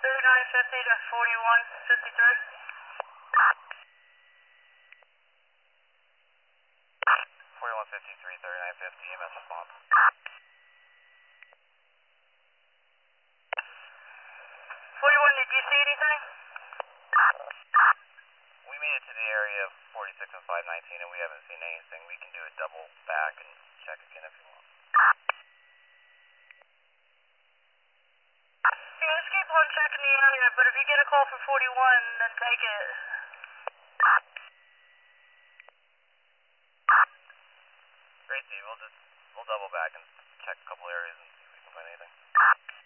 3950 to 4153. 4153, 3950, EMS response. 41, did you see anything? We made it to the area of 46 and 519 and we haven't seen anything. We can do a double back and check again if you want. Yeah, let's keep on checking the area, but if you get a call from 41, then take it. Great, Steve. We'll double back and check a couple areas and see if we can find anything.